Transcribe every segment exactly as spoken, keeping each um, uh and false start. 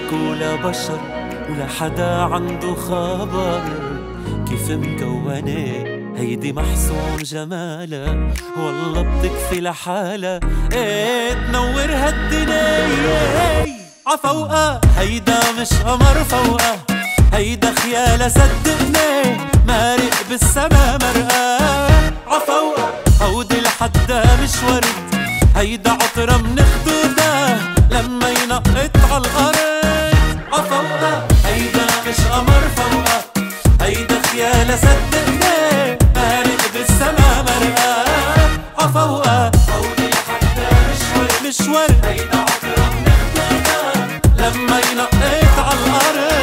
ملك ولا بشر ولا حدا عنده خبر كيف مكونة هيدي محسوم جمالها، والله بتكفي لحالها ايه تنور هالدنيا. عفوقة هيدا مش قمر فوقة، هيدا خيالة صدقني مارق بالسما مرقاه. عفوقة هودي لحدا مش ورد، هيدا عطرة من خدودها لما ينقط عالأرض. عفوقة هيدا مش قمر فوقة، هيدا خيالة صدقني مارق بالسما مرقاه. عفوقة هودي لحدا مش ورد، مش ورد هيدا عطرة من خدودها لما ينقط عالأرض.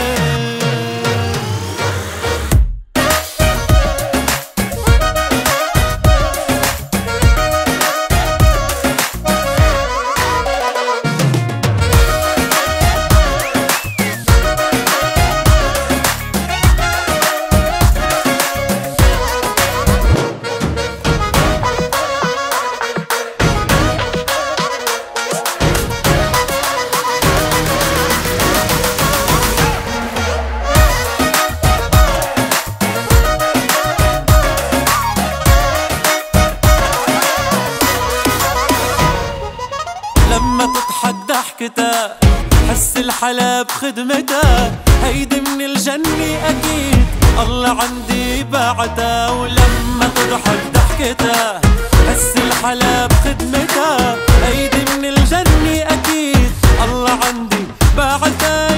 لما تضحك ضحكتها حس الحلا بخدمتها، هيدي من الجنة أكيد الله عندي باعتها. ولما تضحك ضحكتها حس الحلا بخدمتها، هيدي من الجنة أكيد الله عندي باعتها.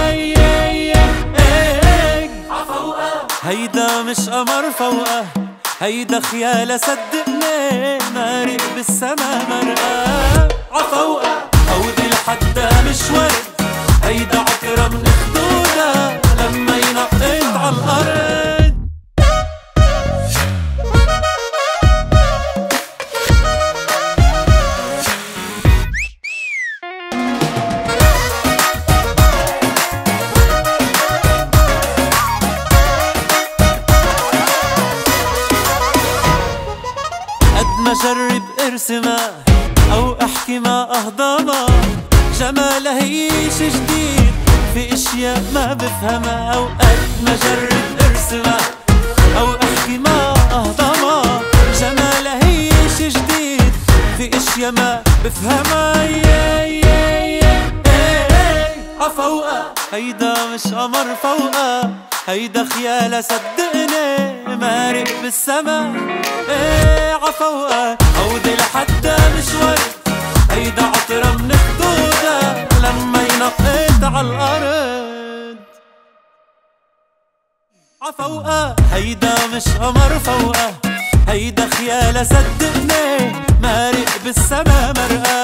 عفوقة هيدا مش قمر فوقه، هيدا خيالة صدقني مارق بالسما مرقاه. عفوقة هودي لحدا مش ورد، هيدا عطرة من خدودها لما ينقط عالأرض. قد ما جرب ارسمها او احكي ما اهضمها، جمالها هي شي جديد في اشياء ما بفهمها. او قد ما جرب ارسمها او احكي ما اهضمها، جمالها هي شي جديد في اشياء ما بفهمها. عفوقة هيدا مش قمر فوقها، هيدا خيالة صدقني مارق بالسما. ايه عفوقة هودي لحدا مش ورد، هيدا عطرة من خدودها لما ينقط عالأرض. عفوقة هيدا مش قمر فوقها، هيدا خيالة صدقني مارق بالسما مرقاه.